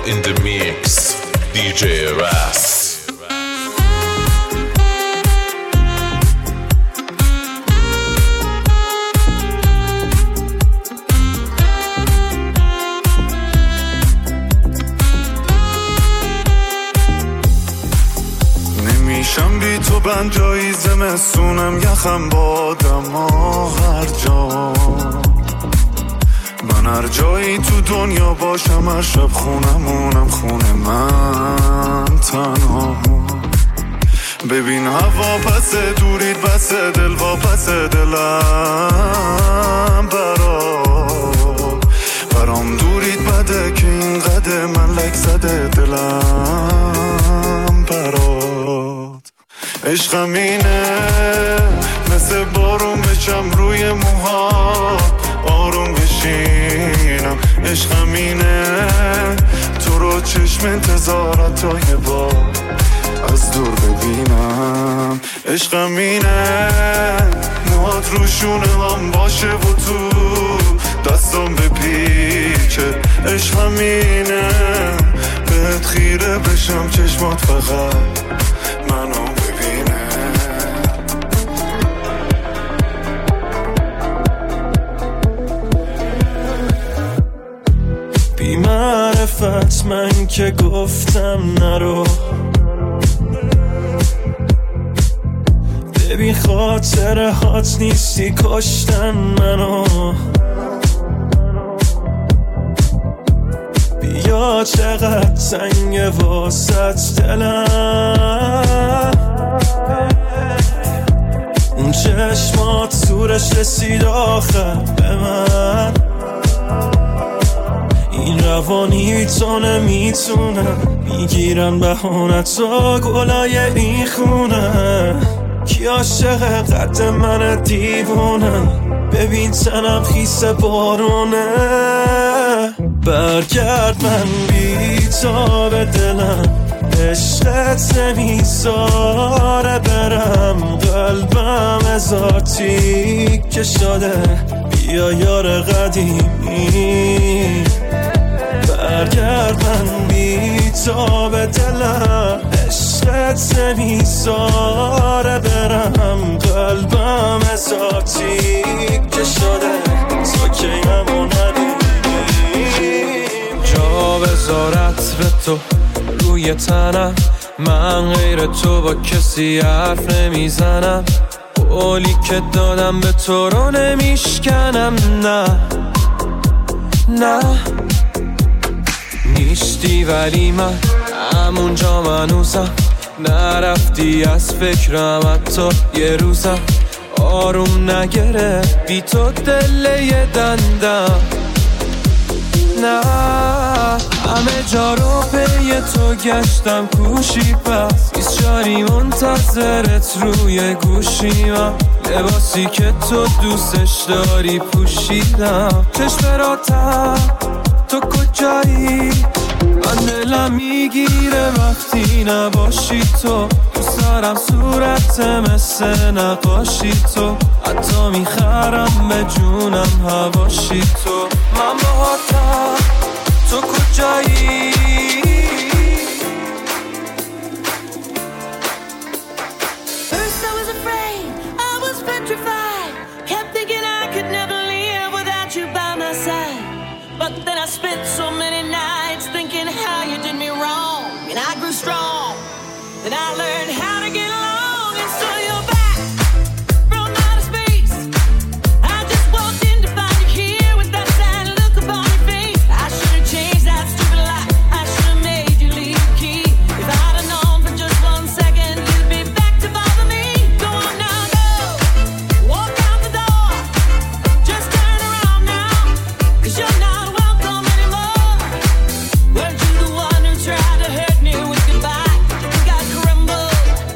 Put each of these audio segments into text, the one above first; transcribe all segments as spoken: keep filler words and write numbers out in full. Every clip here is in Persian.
in the mix, دی جی Ras. نمیشم بی تو بند جایی زمستونم یخم بادم هر جا من هر جایی تو دنیا باشم هر شب خونمونم خونه من تنها ببین هوا پسه دورید بسه دل وا پسه دلم برات برام دورید بده که این قده من لک زده دلم برات عشقم اینه مثل بارون بچم روی موها آروم بشینم عشقم اینه تو رو چشم انتظارت تا یه بار از دور ببینم عشقم اینه موهات روشونه هم باشه و تو دستم بپیچه عشقم اینه بهت خیره بشم چشمات فقط منو ببینه بی معرفت من که گفتم نرو ببین خاطر هات نیستی کشتن منو بیا چقدر تنگه واسط دلم اون چشمات سورش رسید آخر به من این روانی تو نمیتونم میگیرن بهانتا گلای این خونه کی عاشق قد من دیوونه ببین تنم خیس بارونه برگرد من بی تاب دلم عشقت نمیذاره برم قلبم هزار تیکه شده بیا یار قدیمی برگرد من بی تاب دلم عشقت نمیذاره برم قلبم هزار تیکه شده تو که همو ندیدیم جا بذار عطر تو روی تنم من غیر تو با کسی حرف نمیزنم قولی که دادم به تو رو نمیشکنم نه نه نیستی ولی من همونجا منوزم نرفتی از فکرم حتی یه روزم آروم نگره بی تو دل یه دندم نه همه جا رو پی تو گشتم کوشی پس بیست جاری منتظرت روی گوشیمم لباسی که تو دوستش داری پوشیدم چشم راتم تو کجایی من دلم میگیره وقتی نباشی تو دوست دارم صورت مثل نقاشی تو حتی میخرم به جونم هواشی تو من باهاتم تو کجایی First I was afraid, I was petrified kept thinking I could never live without you by my side but then I spent so many nights thinking how you did me wrong and I grew strong then I learned how to get along and so you're back from outer space I just walked in to find you here with that sad look upon your face I should have changed that stupid lie I should have made you leave the key if I'd have known for just one second you'd be back to bother me go on now go walk out the door just turn around now cause you're not welcome anymore weren't you the one who tried to hurt me with goodbye think I crumbled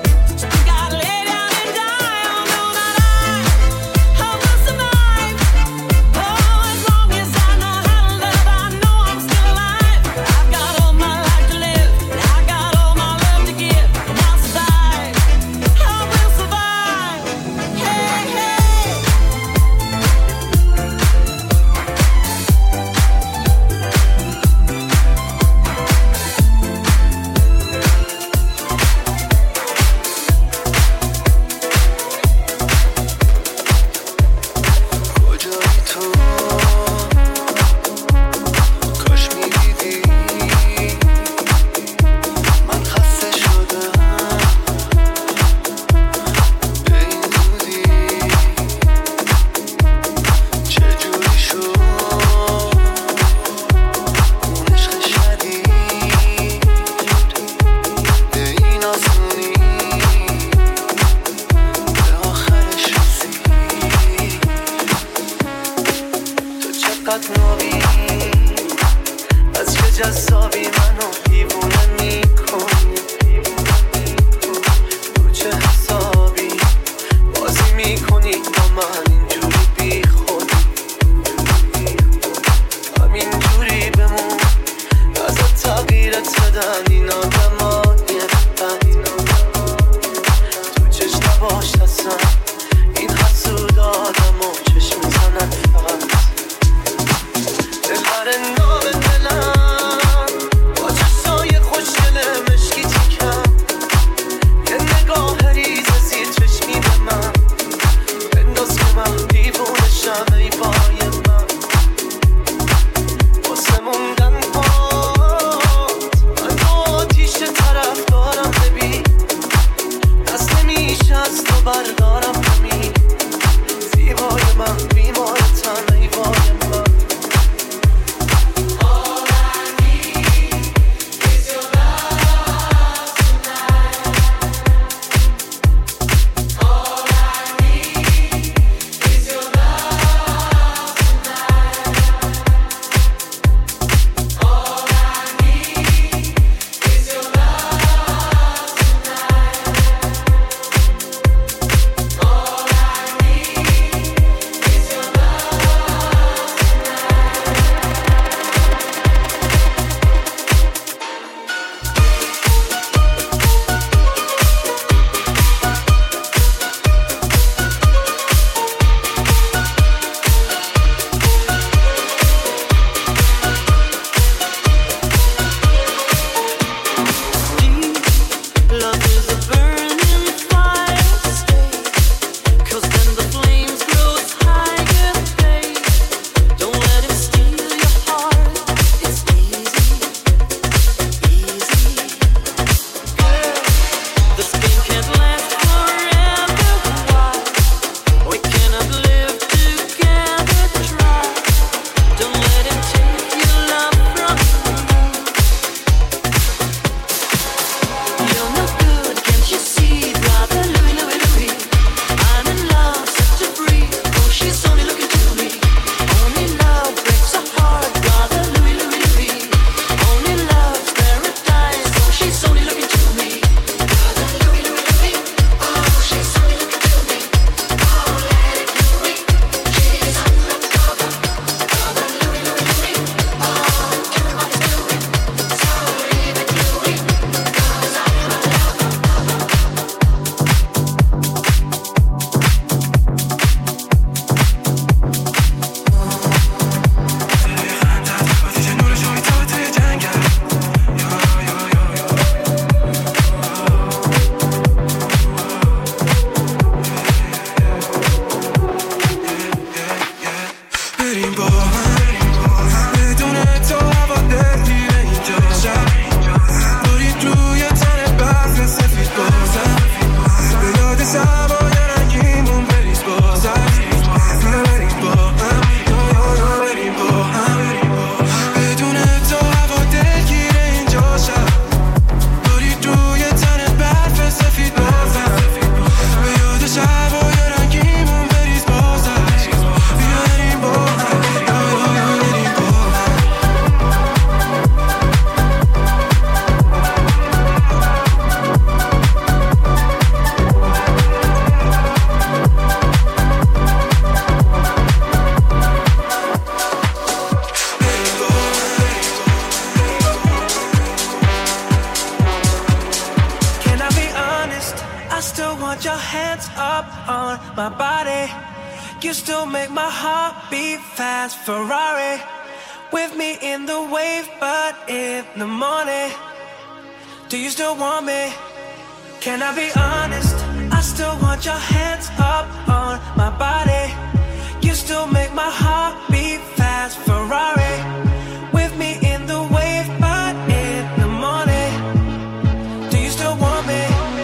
still want your hands up on my body. You still make my heart beat fast. Ferrari with me in the wave, but in the morning. Do you still want me? Can I be honest? I still want your hands up on my body. You still make my heart beat fast. Ferrari with me in the wave, but in the morning. Do you still want me?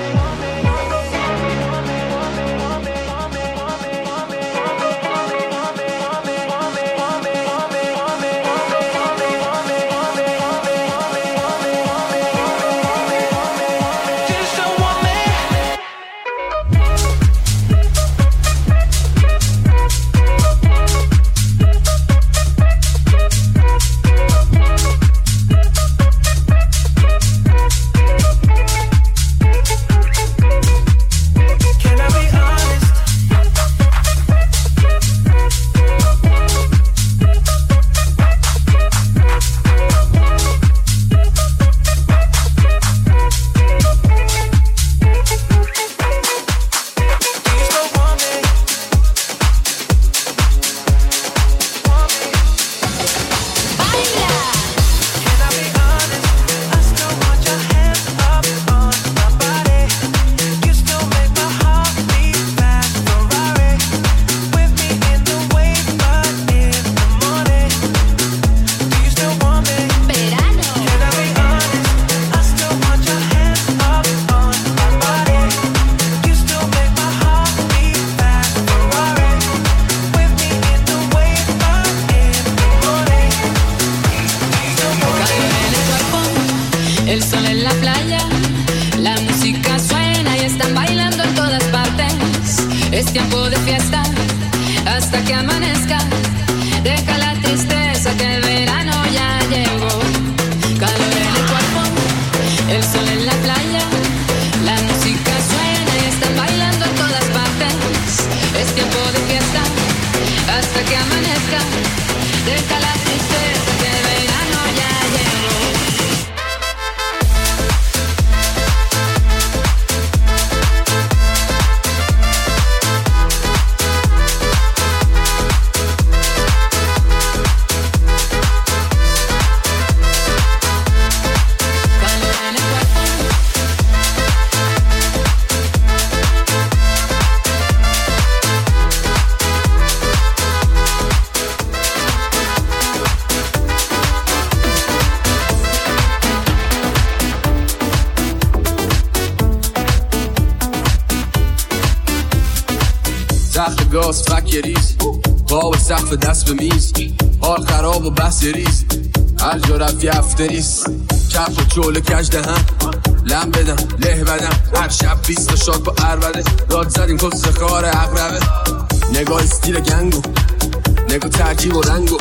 گاز فک ریز پا سقف دست به میز حال خراب و بحث ریز هر جا رفت یه هفته نیست کف و چول کج دهن لم بدم له بدم هر شب بیست تا شاد با عربده داد زدیم کس خار عقربه نگاه استیل گنگو نگاه ترکیب و رنگو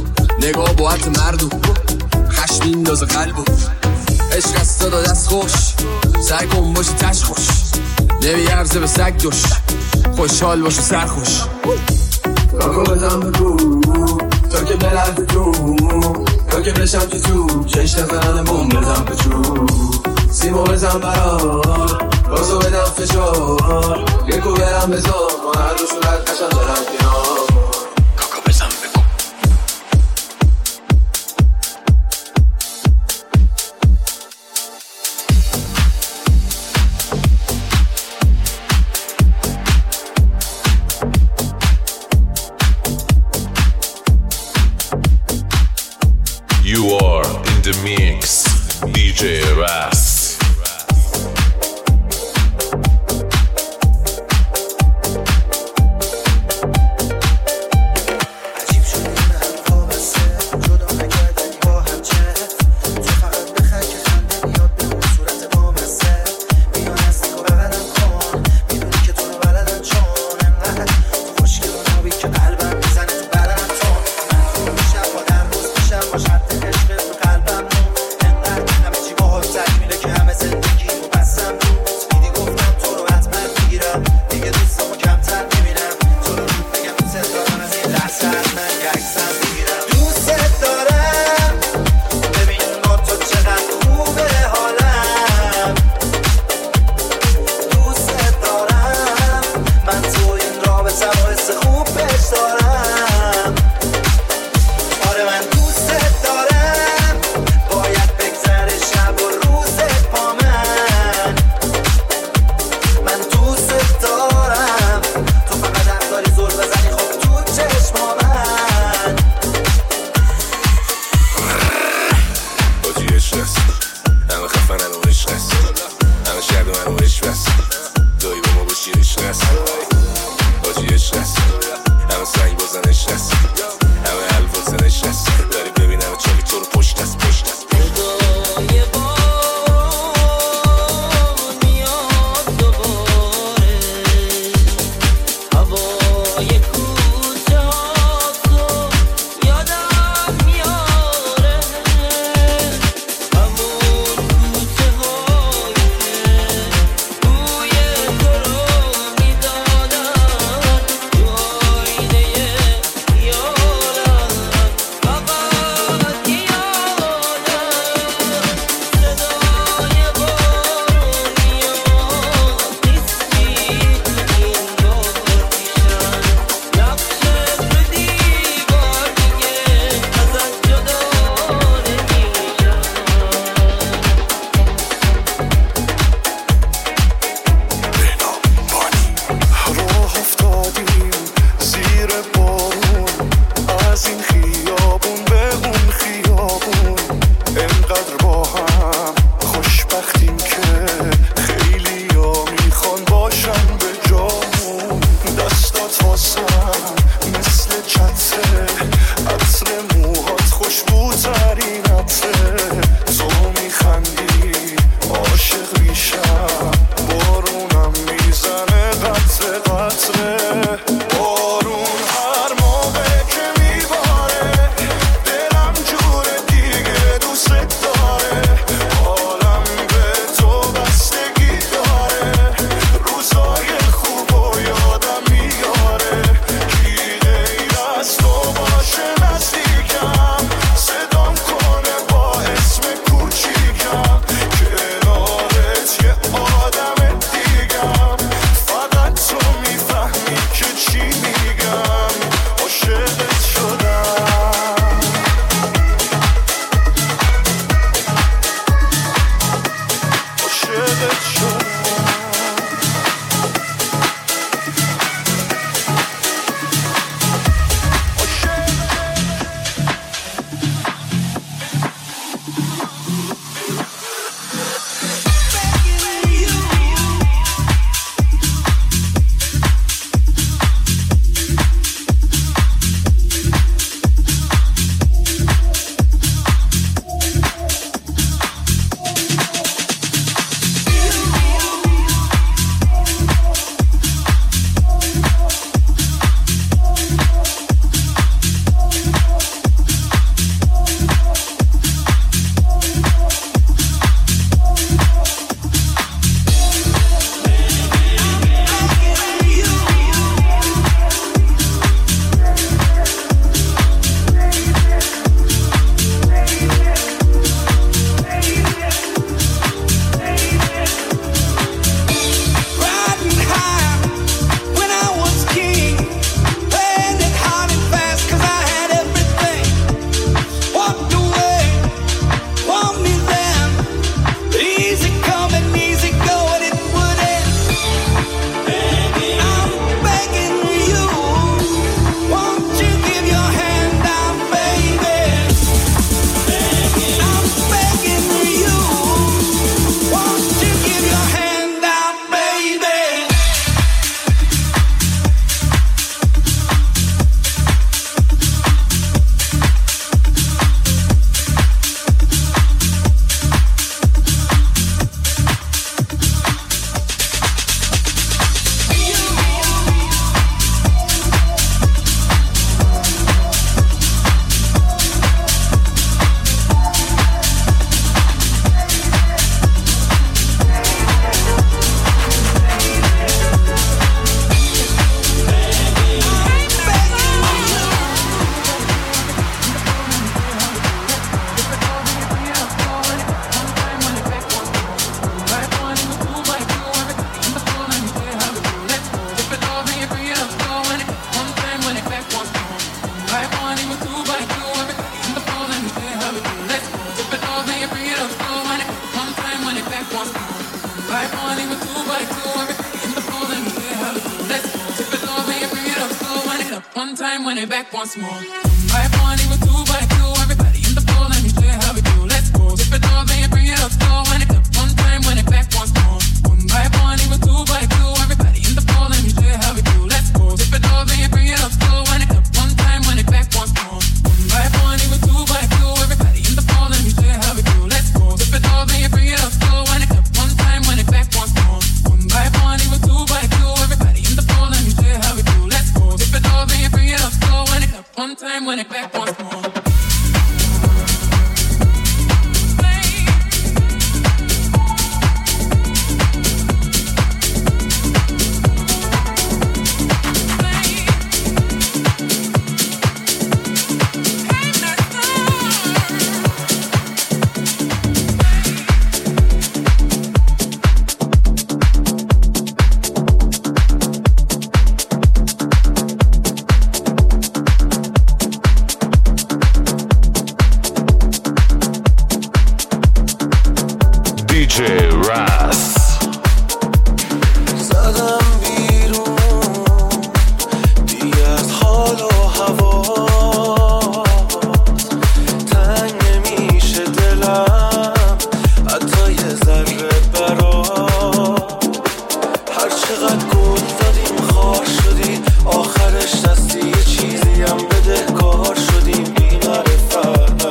نگاه با حت مردو خشم میندازه قلبو عشق از داد دست خوش سعی کن باشی تش خوش نمیارزه به سگ دوش خوشحال باش و سرخوش کاکو بزن بگو تا که بلد تو تا که بشم تو تو چشت زنن بوم بزن بچو سیمو بزن برار بازو بدم فشار یکو برم بزن ما هر دو صورت قشن دارم کنار کاکو بزن بگو You are in the mix, D J Ras. time, run it back once more. One by one, even two by two. Everybody in the pool, let me show you how we do. Let's go. Dip it all, then bring it up slow. Run it up one time, run it back once more. One by one, even two by two. Everybody in the pool, let me show you how we do. Let's go. Dip it all, then bring it up slow. Run it up one time, run it back once more. One by one, even two by two. Everybody in the pool, let me show you how we do. Let's go. Dip it all, then bring it up slow. Run it up one time, run it back once more. One by one, even two by two. Everybody in the pool, let me show you how we do. Let's go. Dip it all, then bring it up slow. Run it up one time, run it back once more. دی جی راس زدم بیرون دیگه از حال و هوا تنگ نمیشه دلم حتی یه ذره برا هر چقدر گل دادیم خار شدی آخرش دستی یه چیزی هم بده کار شدیم بی معرفت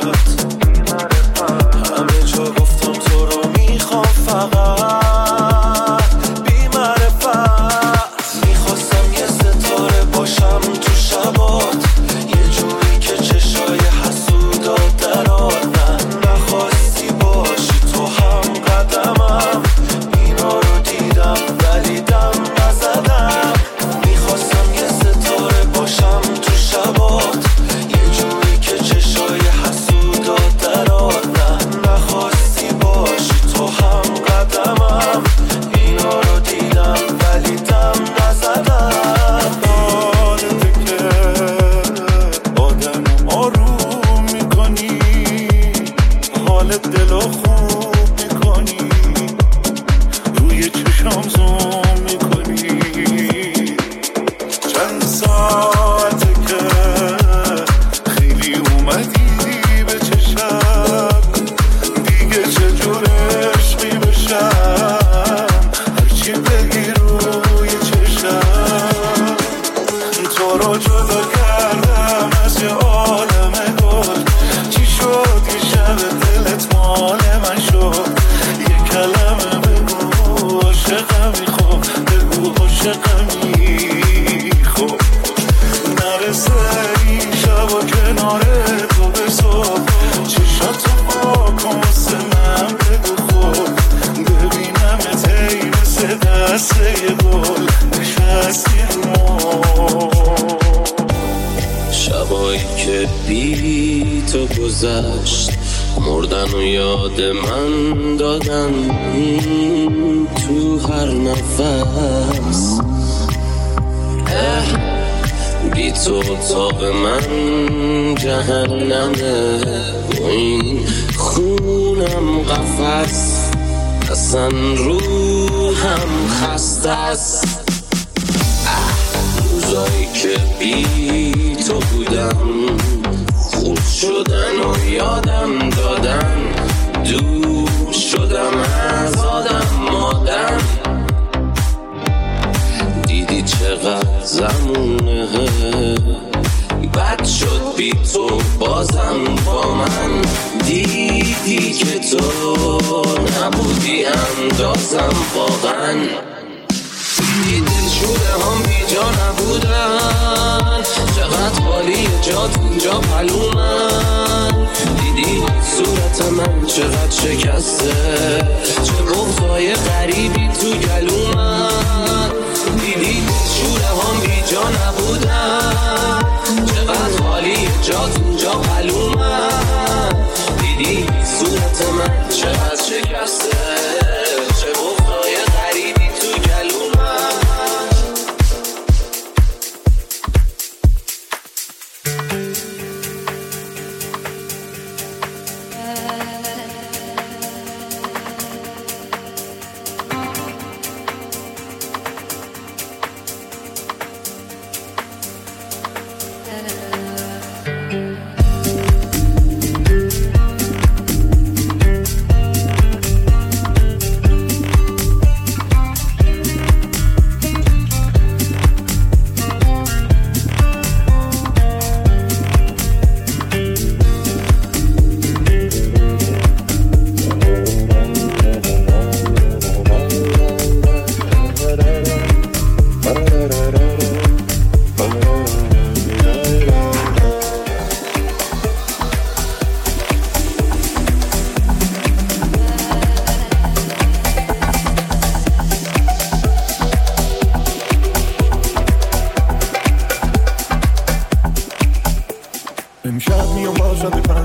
همه جا گفتم تو رو میخوام فقط بی معرفت میخواستم یه ستاره باشم تو شبات یه جوری که چشای حسودات درات نه نخواستی باشی تو هم قدمم اینا رو دیدم ولی دم نزدم میخواستم یه ستاره باشم تو شبات یه جوری که چشای حسودات درات نه نخواستی باشی تو هم قدمم اینا رو دیدم ولی دم نزدم یادته که آدم آروم میکنی حال دل خوب میکنی روی چشام زوم میکنی چند ساعته که خیلی اومدی به چشم دیگه چجور عشقی بشم هرچی بگی روی چشم تو رو جدا کردم از یه عالم گل چی شد یه شب دلت مال من شد یه کلمه بگو عاشقمی خب بگو عاشقمی خب نرسه این شب و کنار تو به صبح چشاتو پاکن واسه من بگو خب ببینم تی مثل دسته یه گل نشستی رو شبایی که بی تو گذشت مردن و یاد من دادن تو هر نفس بی تو اتاق من جهنمه و این خونم قفس اصلا روحم خسته است روزایی که بی تو بودم خود شدن و یادم دادن دور شدم از آدم مادم دیدی چقدر زمونه بد شد بی تو بازم با من دیدی که تو نبودی اندازم واقعا دیدی دلشونه هم بی جا نبودن چقدر خالی جات اینجا پلومن دیدی صورت من چقدر شکسته چه بغضای غریبی تو گلومن دیدی دلشونه هم بی جا نبودن چقدر خالی جات اینجا پلومن دیدی صورت من چقدر شکسته چه بغضای غریبی تو گلومن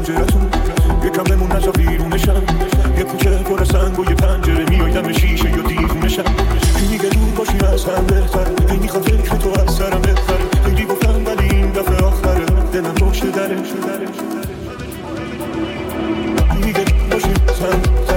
پنجرتون یکم بمون نزا بیرونشم یه کوچه پر سنگ و یه پنجره میایدم شیشه یا دیوونشم کی میگه دور باشیم از هم بهتره هی میخواد فکر تو از سرم بپره خیلی گفتم ولی این دفعه آخره دلم پشت دره میگه باشیم از هم